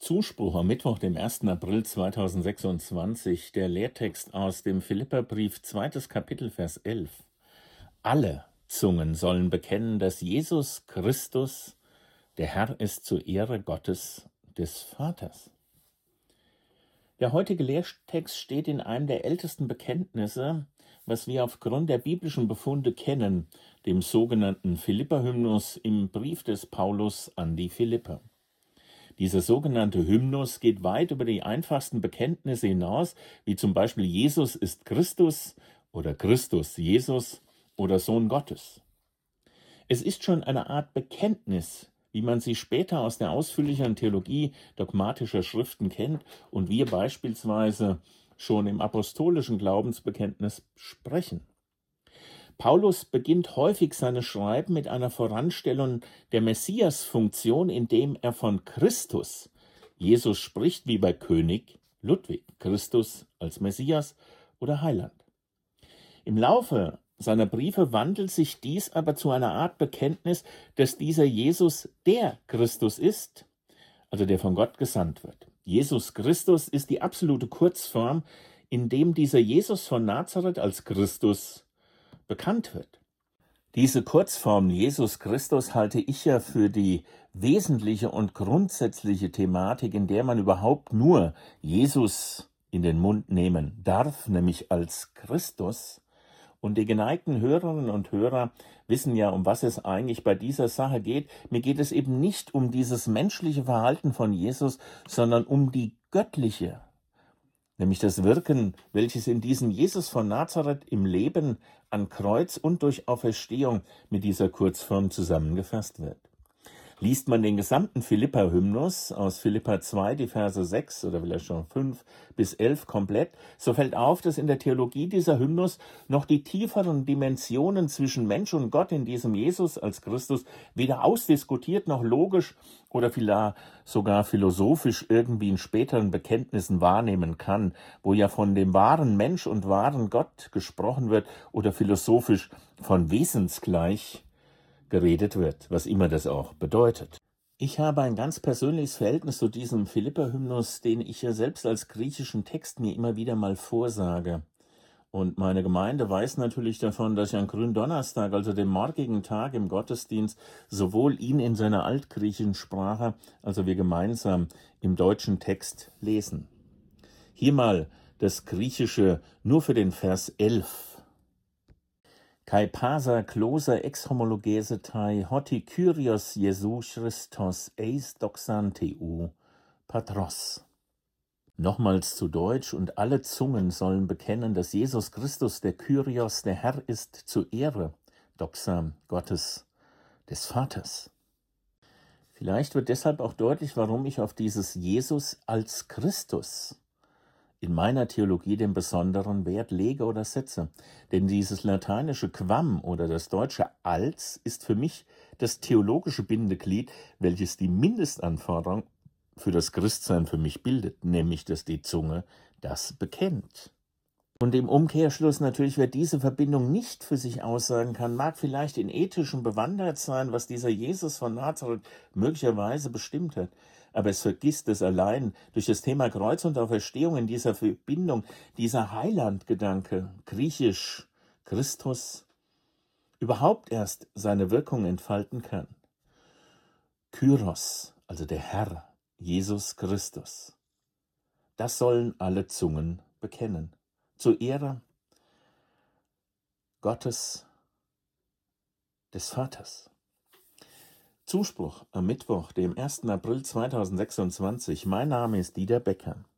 Zuspruch am Mittwoch, dem 1. April 2026, der Lehrtext aus dem Philipperbrief, 2. Kapitel, Vers 11. Alle Zungen sollen bekennen, dass Jesus Christus der Herr ist zur Ehre Gottes des Vaters. Der heutige Lehrtext steht in einem der ältesten Bekenntnisse, was wir aufgrund der biblischen Befunde kennen, dem sogenannten Philipper-Hymnus im Brief des Paulus an die Philipper. Dieser sogenannte Hymnus geht weit über die einfachsten Bekenntnisse hinaus, wie zum Beispiel Jesus ist Christus oder Christus Jesus oder Sohn Gottes. Es ist schon eine Art Bekenntnis, wie man sie später aus der ausführlicheren Theologie dogmatischer Schriften kennt und wir beispielsweise schon im apostolischen Glaubensbekenntnis sprechen. Paulus beginnt häufig seine Schreiben mit einer Voranstellung der Messias-Funktion, indem er von Christus, Jesus spricht wie bei König Ludwig, Christus als Messias oder Heiland. Im Laufe seiner Briefe wandelt sich dies aber zu einer Art Bekenntnis, dass dieser Jesus der Christus ist, also der von Gott gesandt wird. Jesus Christus ist die absolute Kurzform, in dem dieser Jesus von Nazareth als Christus bekannt wird. Diese Kurzform Jesus Christus halte ich ja für die wesentliche und grundsätzliche Thematik, in der man überhaupt nur Jesus in den Mund nehmen darf, nämlich als Christus. Und die geneigten Hörerinnen und Hörer wissen ja, um was es eigentlich bei dieser Sache geht. Mir geht es eben nicht um dieses menschliche Verhalten von Jesus, sondern um die göttliche, nämlich das Wirken, welches in diesem Jesus von Nazareth im Leben an Kreuz und durch Auferstehung mit dieser Kurzform zusammengefasst wird. Liest man den gesamten Philipper-Hymnus aus Philipper 2, die Verse 6 oder vielleicht schon 5 bis 11 komplett, so fällt auf, dass in der Theologie dieser Hymnus noch die tieferen Dimensionen zwischen Mensch und Gott in diesem Jesus als Christus weder ausdiskutiert noch logisch oder vielleicht sogar philosophisch irgendwie in späteren Bekenntnissen wahrnehmen kann, wo ja von dem wahren Mensch und wahren Gott gesprochen wird oder philosophisch von wesensgleich geredet wird, was immer das auch bedeutet. Ich habe ein ganz persönliches Verhältnis zu diesem Philipper-Hymnus, den ich ja selbst als griechischen Text mir immer wieder mal vorsage. Und meine Gemeinde weiß natürlich davon, dass ich an Gründonnerstag, also dem morgigen Tag im Gottesdienst, sowohl ihn in seiner altgriechischen Sprache, also wir gemeinsam im deutschen Text lesen. Hier mal das Griechische nur für den Vers 11. Kai pasa closa ex homologese tai hoti Kyrios Jesus Christos eis doxan teu patros. Nochmals zu Deutsch: Und alle Zungen sollen bekennen, dass Jesus Christus der Kyrios, der Herr ist, zur Ehre, doxa Gottes des Vaters. Vielleicht wird deshalb auch deutlich, warum ich auf dieses Jesus als Christus in meiner Theologie den besonderen Wert lege oder setze. Denn dieses lateinische Quam oder das deutsche als ist für mich das theologische Bindeglied, welches die Mindestanforderung für das Christsein für mich bildet, nämlich dass die Zunge das bekennt. Und im Umkehrschluss natürlich, wer diese Verbindung nicht für sich aussagen kann, mag vielleicht in ethischem bewandert sein, was dieser Jesus von Nazareth möglicherweise bestimmt hat. Aber es vergisst, dass allein durch das Thema Kreuz und Auferstehung in dieser Verbindung, dieser Heilandgedanke, griechisch Christus, überhaupt erst seine Wirkung entfalten kann. Kyros, also der Herr, Jesus Christus. Das sollen alle Zungen bekennen. Zur Ehre Gottes des Vaters. Zuspruch am Mittwoch, dem 1. April 2026. Mein Name ist Dieter Becker.